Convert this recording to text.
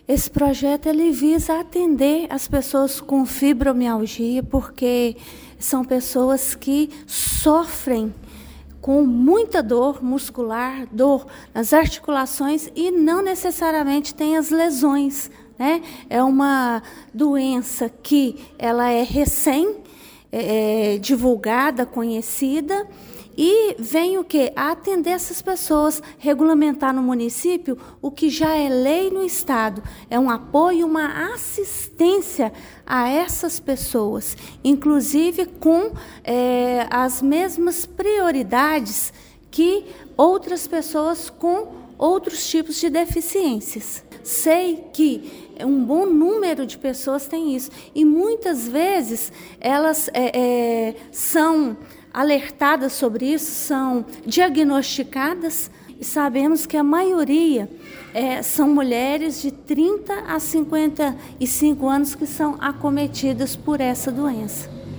Esse projeto ele visa atender as pessoas com fibromialgia, porque são pessoas que sofrem com muita dor muscular, dor nas articulações e não necessariamente tem as lesões, né? É uma doença que ela é divulgada, conhecida, e vem o quê? A atender essas pessoas, regulamentar no município o que já é lei no Estado. É um apoio, uma assistência a essas pessoas, inclusive com as mesmas prioridades que outras pessoas com outros tipos de deficiências. Sei que um bom número de pessoas tem isso, e muitas vezes elas são alertadas sobre isso, são diagnosticadas, e sabemos que a maioria são mulheres de 30 a 55 anos que são acometidas por essa doença.